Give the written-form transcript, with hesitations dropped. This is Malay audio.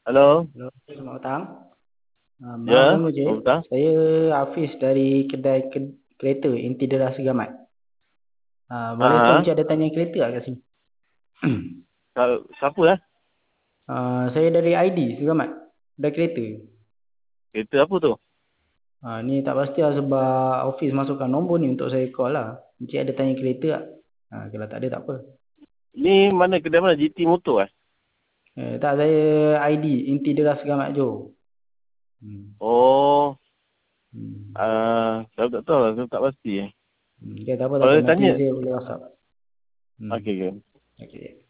Halo, Hello, selamat petang. Maaf ya, ganggu cik. selamat petang. Saya Hafiz dari kedai kereta Inti Deras Segamat. Boleh tahu Aha, encik ada tanya kereta tak kat sini? siapa lah? Saya dari ID Segamat. Kedai kereta. Kereta apa tu? Ni tak pasti lah sebab office masukkan nombor ni untuk saya call lah. Encik ada tanya kereta tak? Kalau tak ada tak apa. Ni mana kedai mana? GT Motor eh? Tak, saya ID Inti Deras Segamat Johor. Oh, Hmm. saya tak tahu lah, saya tak pasti eh. Okay, tak apa tak Kalau apa. dia Nanti tanya, saya boleh WhatsApp. okey, okey. Okay.